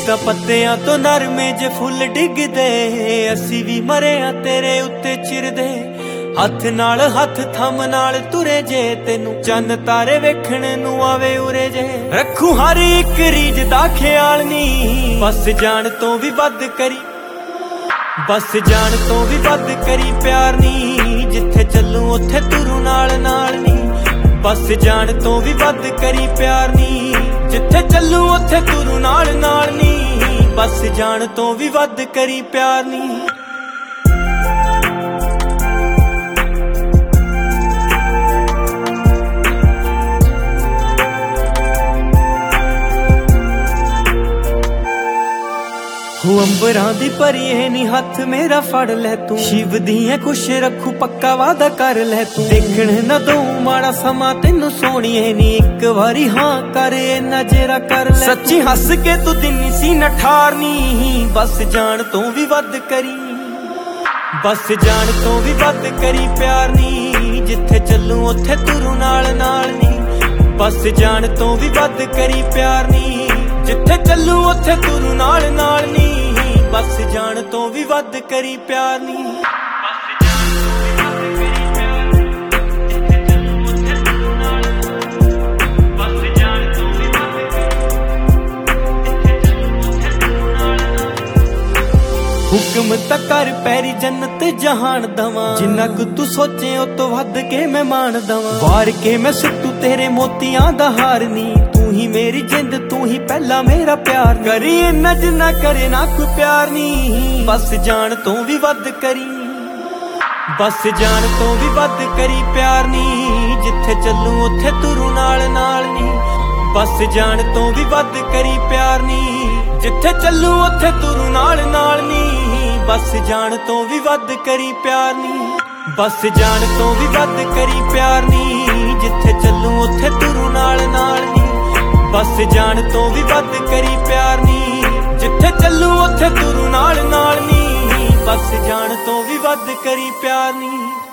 ਜਿੱਦਾਂ ਪੱਤਿਆਂ ਤੋਂ ਨਰਮੇ ਜੇ ਫੁੱਲ ਡਿੱਗਦੇ, ਅਸੀਂ ਵੀ ਮਰੇ ਆ ਤੇਰੇ ਉੱਤੇ ਚਿਰਦੇ। ਹੱਥ ਨਾਲ ਹੱਥ ਥੰਮ ਨਾਲ ਤੁਰੇ ਜੇ, ਤੈਨੂੰ ਚੰਨ ਤਾਰੇ ਵੇਖਣ ਨੂੰ ਆਵੇ ਉਰੇ ਜੇ। ਰੱਖੂ ਹਰ ਇੱਕ ਰੀਝ ਦਾ ਖਿਆਲ ਨੀ, ਬਸ ਜਾਣ ਤੋਂ ਵੀ ਵੱਧ ਕਰੀ, ਬਸ ਜਾਣ ਤੋਂ ਵੀ ਵੱਧ ਕਰੀ ਪਿਆਰ ਨੀ। ਜਿੱਥੇ ਚੱਲੂ ਉੱਥੇ ਤੁਰੂ ਨਾਲ ਨਾਲ ਨੀ, ਬਸ ਜਾਣ ਤੋਂ ਵੀ ਵੱਧ ਕਰੀ ਪਿਆਰ ਨੀ। ਜਿੱਥੇ ਚੱਲੂ ਉੱਥੇ ਤੁਰੂ ਨਾਲ ਨਾਲ ਨੀ, ਬਸ ਜਾਣ ਤੋਂ ਵੀ ਵੱਧ ਕਰੀ ਪਿਆਰ ਨੀ। ਹੋ ਅੰਬਰਾਂ ਦੀ ਪਰੀਏ ਨੀ ਹੱਥ ਮੇਰਾ ਫੜ ਲੈ ਤੂੰ, ਸ਼ਿਵ ਦੀਆਂ ਕੁਛ ਰੱਖੂ ਪੱਕਾ ਵਾਦਾ ਕਰ ਲੈ ਤੂੰ। ਦੇਖਣ ਨਾ ਦਊ ਮਾੜਾ ਸਮਾਂ ਤੈਨੂੰ ਸੋਹਣੀਏ ਨੀ, ਇੱਕ ਵਾਰੀ ਹਾਂ ਕਰ ਇੰਨਾ ਜੇਰਾ ਕਰ ਲੈ। ਸੱਚੀ ਹੱਸ ਕੇ ਤੂੰ ਦਿੰਨੀ ਸੀ ਨਠਾਰਨੀ, ਬਸ ਜਾਣ ਤੋਂ ਵੀ ਵੱਧ ਕਰੀ, ਬਸ ਜਾਣ ਤੋਂ ਵੀ ਵੱਧ ਕਰੀ ਪਿਆਰ ਨੀ। ਜਿੱਥੇ ਚੱਲੂ ਉੱਥੇ ਤੁਰੂ ਨਾਲ ਨਾਲ ਨੀ, ਬਸ ਜਾਣ ਤੋਂ ਵੀ ਵੱਧ ਕਰੀ ਪਿਆਰ ਨੀ। ਜਿੱਥੇ ਚੱਲੂ ਉੱਥੇ ਤੁਰੂ ਨਾਲ ਨਾਲ ਨੀ, ਬਸ ਜਾਣ ਤੋਂ ਵੀ ਵੱਧ ਕਰੀ ਪਿਆਰ ਨੀ। ਹੁਕਮ ਤਾਂ ਕਰ ਪੈਰੀ ਜੰਨਤ ਜਹਾਨ ਦਵਾਂ, ਜਿੰਨਾ ਕੁ ਤੂੰ ਸੋਚੇ ਉਹ ਤੋਂ ਵੱਧ ਕੇ ਮੈਂ ਮਾਣ ਦਵਾਂ। ਵਾਰ ਕੇ ਮੈਂ ਸੁੱਟੂ ਤੇਰੇ ਮੋਤੀਆਂ ਦਾ ਹਾਰ ਨੀ, ਤੂੰ ਹੀ ਮੇਰੀ ਜਿੰਦ ਤੂੰ ਹੀ ਪਹਿਲਾ ਮੇਰਾ ਪਿਆਰ। ਕਰੀ ਇੰਨਾ ਜਿੰਨਾ ਕਰੇ ਨਾ ਕੋਈ ਪਿਆਰ ਨੀ, ਬਸ ਜਾਣ ਤੋਂ ਵੀ ਵੱਧ ਕਰੀ, ਬਸ ਜਾਣ ਤੋਂ ਵੀ ਵੱਧ ਕਰੀ ਪਿਆਰ ਨੀ। ਜਿੱਥੇ ਚੱਲੂ ਉੱਥੇ ਤੁਰੂ ਨਾਲ ਨਾਲ ਨੀ, ਬਸ ਜਾਣ ਤੋਂ ਵੀ ਵੱਧ ਕਰੀ ਪਿਆਰ ਨੀ। ਜਿੱਥੇ ਚੱਲੂ ਉੱਥੇ ਤੁਰੂ ਨਾਲ ਨਾਲ ਨੀ, ਬਸ ਜਾਣ ਤੋਂ ਵੀ ਵੱਧ ਕਰੀ ਪਿਆਰ ਨੀ, ਬਸ ਜਾਣ ਤੋਂ ਵੀ ਵੱਧ ਕਰੀ ਪਿਆਰ ਨੀ। ਜਿੱਥੇ ਚੱਲੂ ਉੱਥੇ ਤੁਰੂ ਨਾਲ ਨਾਲ ਨੀ, ਬਸ ਜਾਣ ਤੋਂ ਵੀ ਵੱਧ ਕਰੀ ਪਿਆਰ ਨੀ। ਜਿੱਥੇ ਚੱਲੂ ਉੱਥੇ ਤੁਰੂ ਨਾਲ ਨਾਲ ਨੀ, ਬਸ ਜਾਣ ਤੋਂ ਵੀ ਵੱਧ ਕਰੀ ਪਿਆਰ ਨੀ।